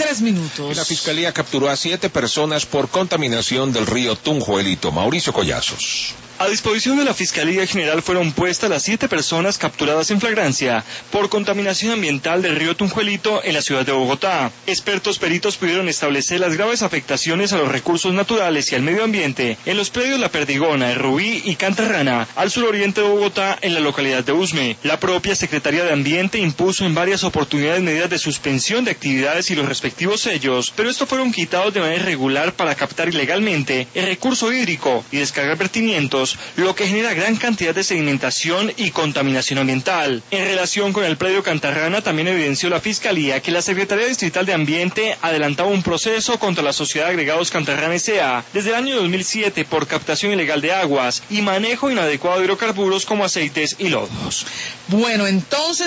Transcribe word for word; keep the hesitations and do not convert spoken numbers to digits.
tres minutos. Y la Fiscalía capturó a siete personas por contaminación del río Tunjuelito. Mauricio Collazos. A disposición de la Fiscalía General fueron puestas las siete personas capturadas en flagrancia por contaminación ambiental del río Tunjuelito en la ciudad de Bogotá. Expertos peritos pudieron establecer las graves afectaciones a los recursos naturales y al medio ambiente en los predios La Perdigona, El Rubí y Cantarrana, al suroriente de Bogotá, en la localidad de Usme. La propia Secretaría de Ambiente impuso en varias oportunidades medidas de suspensión de actividades y los respectivos sellos, pero estos fueron quitados de manera irregular para captar ilegalmente el recurso hídrico y descargar vertimientos, lo que genera gran cantidad de sedimentación y contaminación ambiental. En relación con el predio Cantarrana, también evidenció la Fiscalía que la Secretaría Distrital de Ambiente adelantaba un proceso contra la Sociedad de Agregados Cantarrana S A desde el año dos mil siete por captación ilegal de aguas y manejo inadecuado de hidrocarburos como aceites y lodos. Bueno, entonces